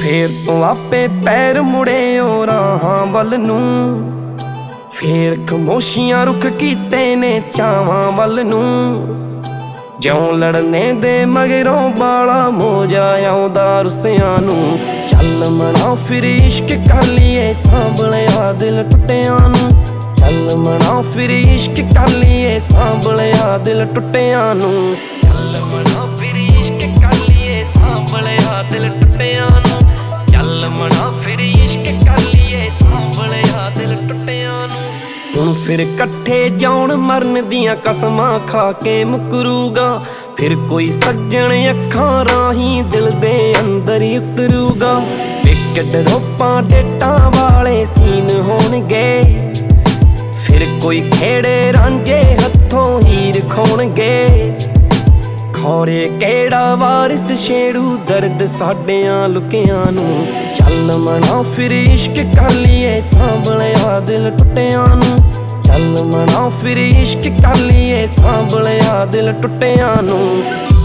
ਫੇਰ ਤੋਂ ਆਪੇ ਪੈਰ ਮੁੜੇ ਓ ਰਾਹਾਂ ਵੱਲ ਨੂੰ। ਫੇਰ ਖਮੋਸ਼ੀਆਂ ਰੁੱਖ ਕੀਤੇ ਨੇ ਚਾਵਾਂ ਵੱਲ ਨੂੰ। ਜਿਉਂ ਲੜਨੇ ਦੇ ਮਗਰੋਂ ਬਾਲਾ ਮੋਜਾ ਆਉਂਦਾ ਰੁੱਸਿਆਂ ਨੂੰ। ਚੱਲ ਮਨਾ ਫਿਰ ਇਸ਼ਕ ਕਰ ਲਈਏ ਸਾਂਭਲਿਆ ਦਿਲ ਟੁੱਟਿਆਂ ਨੂੰ। ਚੱਲ ਮਨਾ ਫਿਰ ਇਸ਼ਕ ਕਰ ਲਈਏ ਸਾਂਭਲਿਆ ਦਿਲ ਟੁੱਟਿਆਂ ਨੂੰ। ਚੱਲ ਮਨਾ ਫਿਰ ਇਸ਼ਕ ਕਰ ਲਈਏ ਸਾਂਭਲਿਆ ਦਿਲ ਟੁੱਟਿਆਂ ਨੂੰ। ਚੱਲ ਮਨਾ ਫਿਰ ਇਸ਼ਕ ਕਰ ਲਈਏ ਸਾਂਭਲਿਆ ਦਿਲ ਟੁੱਟਿਆਂ ਨੂੰ। ਹੁਣ ਫਿਰ ਇਕੱਠੇ ਜਾਉਣ ਮਰਨ ਦੀਆਂ ਕਸਮਾਂ ਖਾ ਕੇ ਮੁਕਰੂਗਾ। ਫਿਰ ਕੋਈ ਸੱਜਣ ਅੱਖਾਂ ਰਾਹੀਂ ਦਿਲ ਦੇ ਅੰਦਰ ਹੀ ਉਤਰੂਗਾ। ਵਿਕਟ ਰੋਪਾਂ ਡੇਟਾਂ ਵਾਲੇ ਸੀਨ ਹੋਣਗੇ। ਫਿਰ ਕੋਈ ਖੇੜੇ ਰਾਂਝੇ ਹੱਥੋਂ ਹੀਰ ਖੋਣਗੇ। ਖੌਰੇ ਕਿਹੜਾ ਵਾਰਿਸ ਛੇੜੂ ਦਰਦ ਸਾਡਿਆਂ ਲੁਕਿਆਂ ਨੂੰ। ਚੱਲ ਮਨਾ ਫਿਰ ਇਸ਼ਕ ਕਰ ਲਈਏ ਸਾਂਭਲਿਆ ਦਿਲ ਟੁੱਟਿਆਂ ਨੂੰ। ਚੱਲ ਮਨਾ ਫਿਰ ਇਸ਼ਕ ਕਰ ਲਈਏ ਸਾਂਭਲਿਆ ਦਿਲ ਟੁੱਟਿਆਂ ਨੂੰ।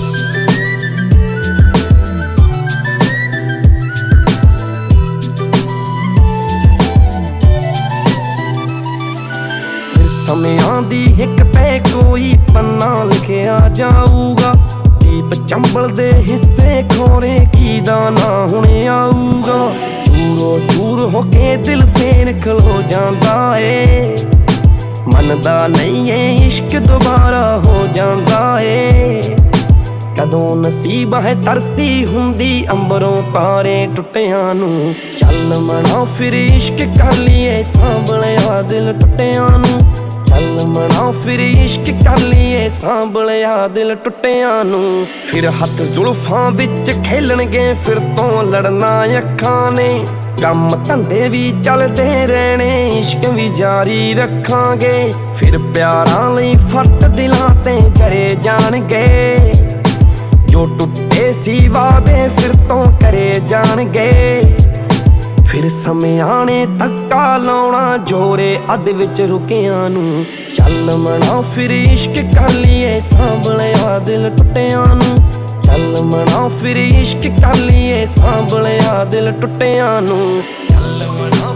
ਸਮਿਆਂ ਦੀ ਹਿੱਕ ਤੇ ਕੋਈ ਪੰਨਾ ਲਿਖਿਆ ਜਾਊਗਾ। ਦੀਪ ਚੰਬਲ ਦੇ ਹਿੱਸੇ ਖੋਰੇ ਕੀ ਦਾ ਨਾ ਹੁਣ ਆਊਗਾ। ਚੂਰੋ ਚੂਰ ਹੋ ਕੇ ਦਿਲ ਫੇਰ ਖਲੋ ਜਾਂਦਾ ਏ। ਮੰਨਦਾ ਨਹੀਂ ਏ ਇਸ਼ਕ ਦੁਬਾਰਾ ਹੋ ਜਾਂਦਾ ਏ। ਕਦੋਂ ਨਸੀਬ ਹੈ ਧਰਤੀ ਹੁੰਦੀ ਅੰਬਰੋਂ ਤਾਰੇ ਟੁੱਟਿਆਂ ਨੂੰ। ਚੱਲ ਮਨਾ ਫਿਰ ਇਸ਼ਕ ਕਰ ਲਈਏ ਸਾਂਭਲਿਆ ਦਿਲ ਟੁੱਟਿਆਂ ਨੂੰ। ਚੱਲ ਮਨਾ ਫਿਰ ਇਸ਼ਕ ਕਰ ਲਈਏ ਸਾਂਭਲਿਆ ਦਿਲ ਟੁੱਟਿਆਂ ਨੂੰ। ਫਿਰ ਹੱਥ ਜ਼ੁਲਫਾਂ ਵਿੱਚ ਖੇਲਣਗੇ ਫਿਰ ਤੋਂ ਲੜਨਾ ਅੱਖਾਂ ਨੇ। ਕੰਮ ਧੰਦੇ ਵੀ ਚੱਲਦੇ ਰਹਿਣੇ ਇਸ਼ਕ ਵੀ ਜਾਰੀ ਰੱਖਾਂਗੇ। ਫਿਰ ਪਿਆਰਾਂ ਲਈ ਫੱਟ ਦਿਲਾਂ ਤੇ ਜਰੇ ਜਾਣਗੇ। ਜੋ ਟੁੱਟੇ ਸੀ ਵਾਅਦੇ ਫਿਰ ਤੋਂ ਕਰੇ ਜਾਣਗੇ। ਫਿਰ ਸਮਿਆਂ ਨੇ ਧੱਕਾ ਲਾਉਣਾ ਜੋਰੇ ਅੱਧ ਵਿੱਚ ਰੁਕਿਆਂ ਨੂੰ। ਚੱਲ ਮਨਾ ਫਿਰ ਇਸ਼ਕ ਕਰ ਲਈਏ ਸਾਂਭਲਿਆ ਦਿਲ ਟੁੱਟਿਆਂ ਨੂੰ। ਚੱਲ ਮਨਾ ਫਿਰ ਇਸ਼ਕ ਕਰ ਲਈਏ ਸਾਂਭਲਿਆ ਦਿਲ ਟੁੱਟਿਆਂ ਨੂੰ। ਚੱਲ ਮਨਾ